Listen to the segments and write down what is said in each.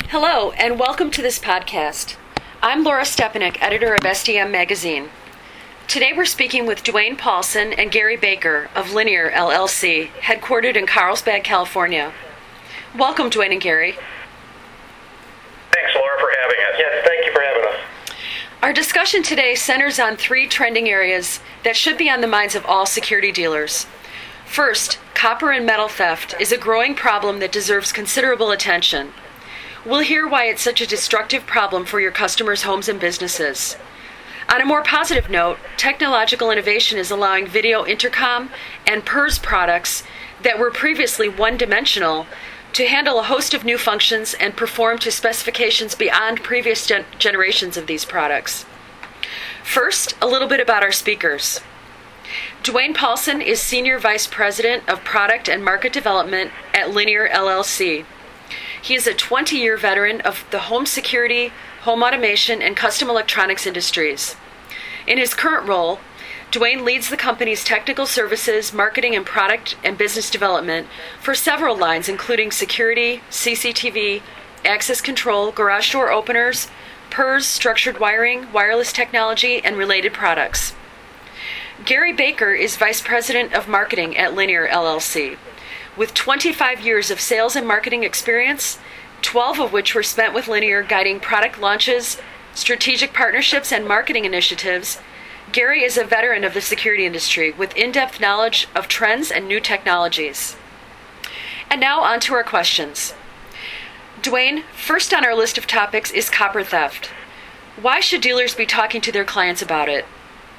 Hello, and welcome to this podcast. I'm Laura Stepanek, editor of SDM Magazine. Today we're speaking with Dwayne Paulson and Gary Baker of Linear LLC, headquartered in Carlsbad, California. Welcome, Dwayne and Gary. Thanks, Laura, for having us. Yes, thank you for having us. Our discussion today centers on three trending areas that should be on the minds of all security dealers. First, copper and metal theft is a growing problem that deserves considerable attention. We'll hear why it's such a destructive problem for your customers' homes and businesses. On a more positive note, technological innovation is allowing video intercom and PERS products that were previously one-dimensional to handle a host of new functions and perform to specifications beyond previous generations of these products. First, a little bit about our speakers. Dwayne Paulson is Senior Vice President of Product and Market Development at Linear LLC. He is a 20-year veteran of the home security, home automation, and custom electronics industries. In his current role, Dwayne leads the company's technical services, marketing, and product and business development for several lines, including security, CCTV, access control, garage door openers, PERS, structured wiring, wireless technology, and related products. Gary Baker is Vice President of Marketing at Linear LLC. With 25 years of sales and marketing experience, 12 of which were spent with Linear guiding product launches, strategic partnerships, and marketing initiatives, Gary is a veteran of the security industry with in-depth knowledge of trends and new technologies. And now on to our questions. Dwayne, first on our list of topics is copper theft. Why should dealers be talking to their clients about it?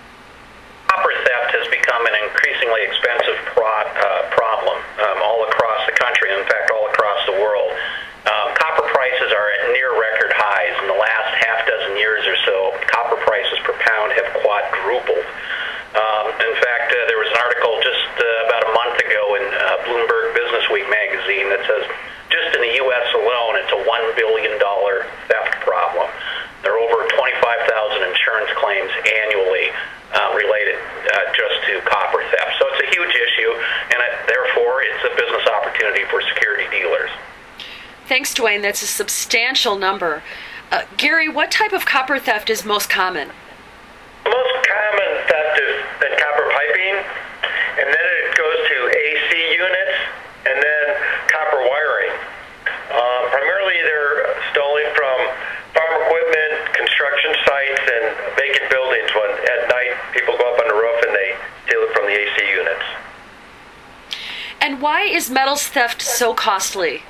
Copper theft has become an increasingly expensive problem all across the country, in fact, all across the world. Copper prices are at near record highs. In the last half dozen years or so, copper prices per pound have quadrupled. In fact, there was an article just about a month ago in Bloomberg Businessweek magazine that says just in the U.S. alone, it's a $1 billion theft problem. There are over 25,000 insurance claims annually related just to copper theft. So it's a huge issue, and therefore it's a business opportunity for security dealers. Thanks, Dwayne. That's a substantial number. Gary, what type of copper theft is most common? The most common theft is the copper piping, and then it goes to AC units, and then copper wiring. Primarily they're stolen from farm equipment, construction sites, and vacant buildings when at night people go up on the roof and they steal it from the AC units. And why is metals theft so costly?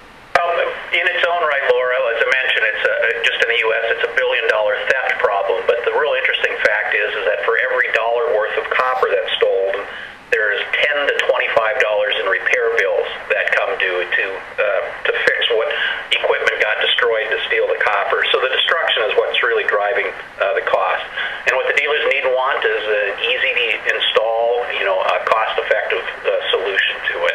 In its own right, Laura, as I mentioned, it's just in the U.S., it's a $1 billion theft problem. But the real interesting fact is that for every dollar worth of copper that's stolen, there's $10 to $25 in repair bills that come due to fix what equipment got destroyed to steal the copper. So the destruction is what's really driving the cost. And what the dealers need and want is an easy to install, a cost-effective solution to it.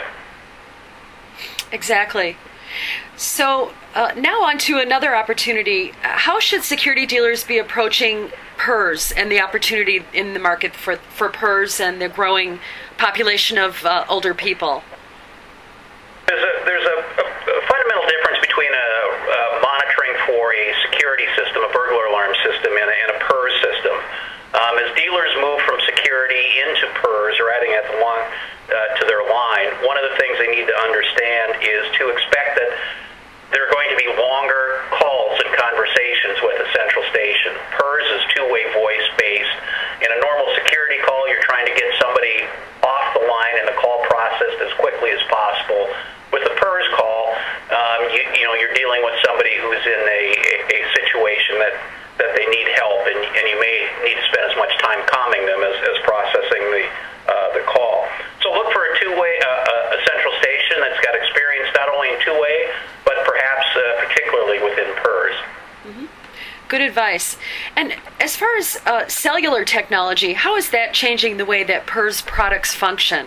Exactly. So now on to another opportunity. How should security dealers be approaching PERS and the opportunity in the market for PERS and the growing population of older people? There's a fundamental difference between a monitoring for a security system, a burglar alarm system, and a PERS system. As dealers move from security into PERS or adding it to their line, one of the things they need to understand is to expect that there are going to be longer calls and conversations with a central station. PERS is two-way voice-based. In a normal security call, you're trying to get somebody off the line and the call processed as quickly as possible. With a PERS call, you're dealing with somebody who's in a situation that they need help, and you may need to spend as much time calming them as processing the call. So look for a two-way, a central station that's got experience not only in two-way, but perhaps particularly within PERS. Mm-hmm. Good advice. And as far as cellular technology, how is that changing the way that PERS products function?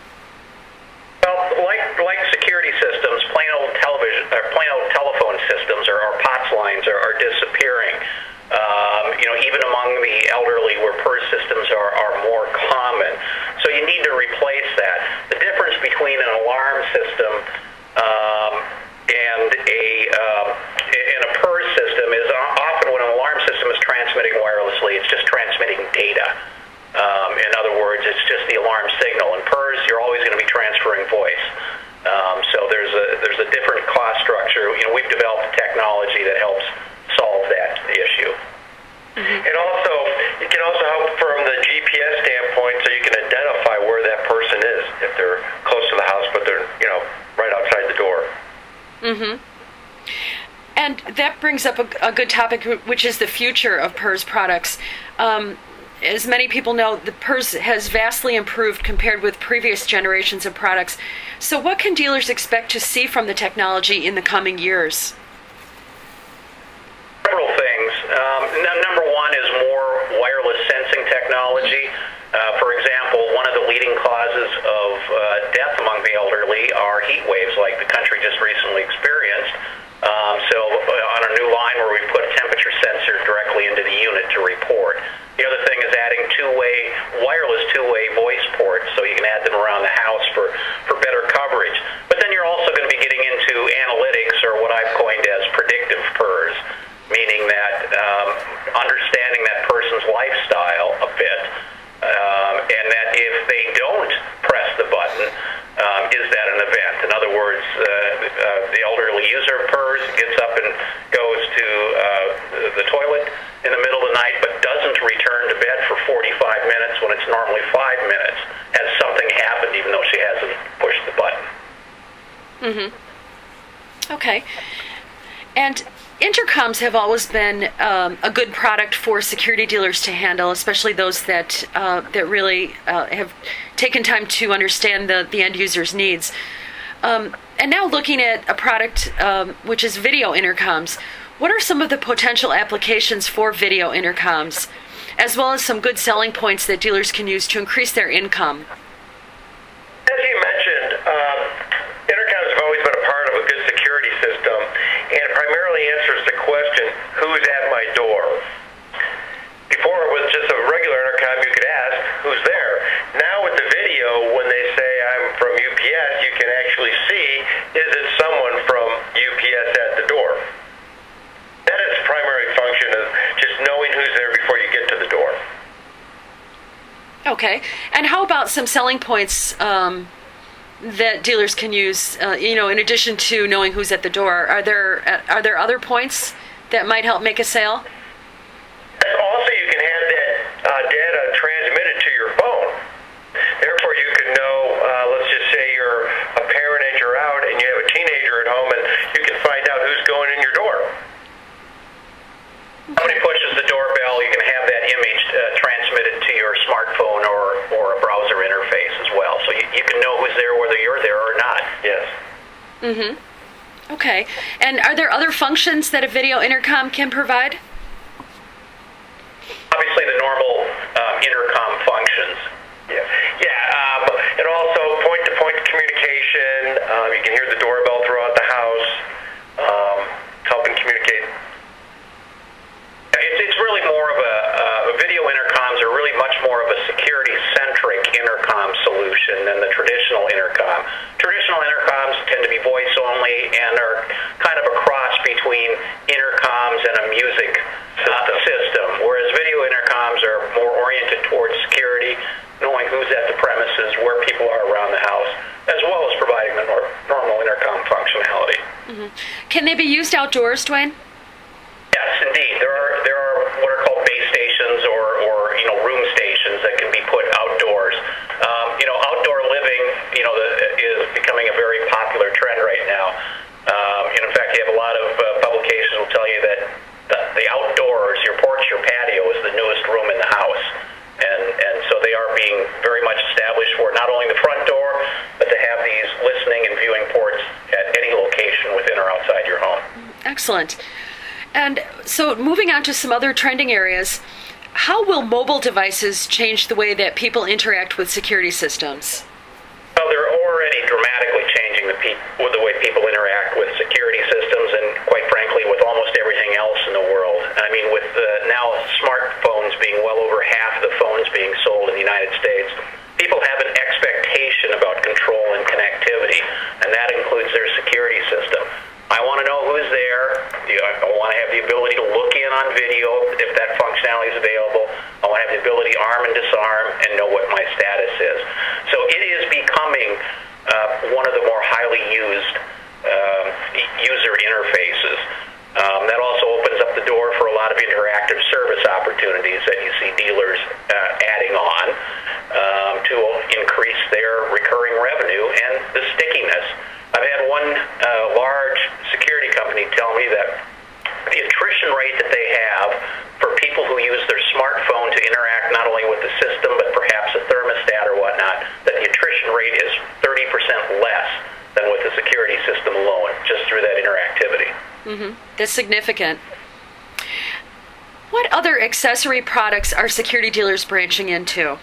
Well, like security systems, plain old telephone systems or POTS lines are disappearing. Even among the elderly, where PERS systems are more common. So you need to replace that. The difference between an alarm system and a monitoring voice. So there's a different cost structure. We've developed technology that helps solve that issue. Mm-hmm. And also, it can also help from the GPS standpoint, so you can identify where that person is if they're close to the house, but they're right outside the door. Mm-hmm. And that brings up a good topic, which is the future of PERS products. As many people know, the PERS has vastly improved compared with previous generations of products. So what can dealers expect to see from the technology in the coming years? Several things. Number one is more wireless sensing technology. For example, one of the leading causes of death among the elderly are heat waves like the country just recently experienced. So on a new line where we put a temperature sensor directly into the unit to report. The other thing is adding wireless two-way voice ports, so you can add them around the house for better coverage. But then you're also going to be getting into analytics, or what I've coined as predictive PERS, meaning that understanding that person's lifestyle a bit, and that if they don't press the button, is that an event? In other words, the elderly user of PERS gets up and goes to the toilet in the middle of the night, but doesn't return to bed for 45 minutes when it's normally 5 minutes. Has something happened even though she hasn't pushed the button? Mm-hmm. Okay. And intercoms have always been a good product for security dealers to handle, especially those that really have taken time to understand the end user's needs. And now looking at a product which is video intercoms, what are some of the potential applications for video intercoms, as well as some good selling points that dealers can use to increase their income? As you mentioned, intercoms have always been a part of a good security system, and it primarily answers the question, who's at my door? Before it was just a regular intercom, you could ask, who's there? Now with the video, when they say I'm from UPS, you can actually see, is it someone from UPS at the door? That is the primary function of just knowing who's there before you get to the door. Okay. And how about some selling points that dealers can use, in addition to knowing who's at the door? Are there other points that might help make a sale? Also, you can have that data transmitted to your phone. Therefore, you could know, let's just say you're a parent and you're out and you have a teenager at home, and you can find out who's going in your door. Somebody pushes the doorbell, you can have that image transmitted to your smartphone or a browser interface as well. So you can know who's there whether you're there or not. Yes. Mm-hmm. Okay. And are there other functions that a video intercom can provide? Obviously the normal intercom functions. And also point-to-point communication. You can hear the doorbell throughout the house, helping communicate. It's really more of a video intercoms are really much more of a security-centric intercom solution than the traditional intercom. Traditional intercoms tend to be voice-only and are kind of a cross between intercoms and a music system, whereas video intercoms are more oriented towards security, knowing who's at the premises, where people are around the house, as well as providing the normal intercom functionality. Mm-hmm. Can they be used outdoors, Dwayne? Yes, indeed. There are what are called base stations or room stations that can be put outdoors. Outdoor living is becoming a very popular trend right now. In fact, you have a lot of publications will tell you that the outdoors, your porch, your patio, is the newest room in the house, and so they are being very much established for not only the front door, but to have these listening and viewing ports at any location within or outside your home. Excellent. And so moving on to some other trending areas, how will mobile devices change the way that people interact with security systems? Well, they're already dramatically changing the way people interact with security systems and, quite frankly, with almost everything else in the world. I mean, with now smartphones being well over half of the phones being sold in the United States, people have an expectation about control and connectivity, and that includes their security system. I want to know who's there. I want to have the ability to look in on video if that functionality is available. I want to have the ability to arm and disarm and know what my status is. So it is becoming one of the more highly used user interfaces. That also opens up the door for a lot of interactive service opportunities that you see dealers adding on to increase their recurring revenue and the stickiness. I've had one large security company tell me that the attrition rate that they have for people who use their smartphone to interact not only with the system but perhaps a thermostat or whatnot, that the attrition rate is 30% less than with the security system alone, just through that interactivity. Mm-hmm. That's significant. What other accessory products are security dealers branching into?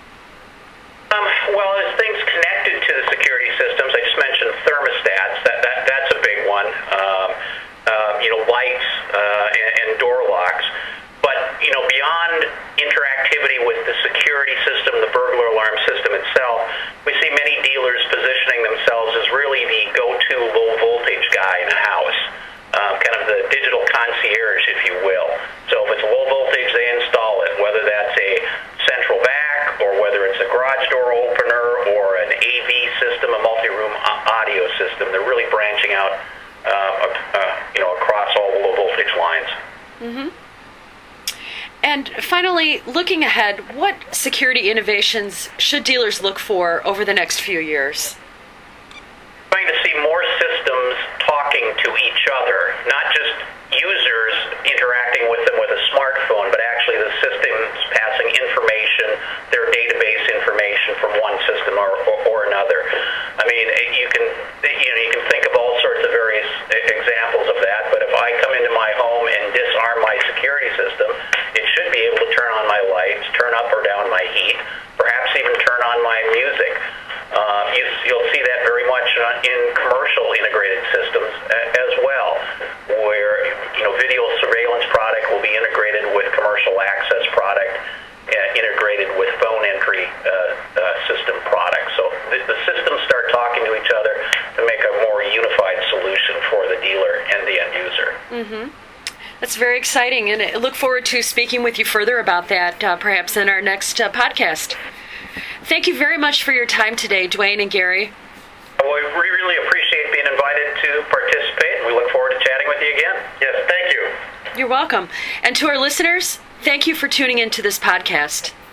Well, as things connected to the security systems, I just mentioned thermostats. That's a big one. Lights and door locks. But beyond interactivity with the security system, the burglar alarm system itself, we see many dealers positioning themselves as really the go-to low voltage guy in a house. Kind of the digital concierge, if you will. So if it's low voltage, they install it, whether that's a central vac or whether it's a garage door opener or an AV system, a multi-room audio system. They're really branching out across all the low voltage lines. Mm-hmm. And finally, looking ahead, what security innovations should dealers look for over the next few years? We're going to see more systems talking to each other, not just users interacting with them with a smartphone, but actually the systems passing information, their database information from one system or another. I mean, you can think of all sorts of various examples of that, but if I come into my home and disarm my security system, it should be able to turn on my lights, turn up or down my heat, perhaps even turn on my music. You'll see that very much in commercial integrated systems as well, where video surveillance product will be integrated with commercial access product, integrated with phone entry system product. So the systems start talking to each other to make a more unified solution for the dealer and the end user. Mm-hmm. That's very exciting, and I look forward to speaking with you further about that, perhaps in our next podcast. Thank you very much for your time today, Dwayne and Gary. Well, we really appreciate being invited to participate, and we look forward to chatting with you again. Yes, thank you. You're welcome. And to our listeners, thank you for tuning into this podcast.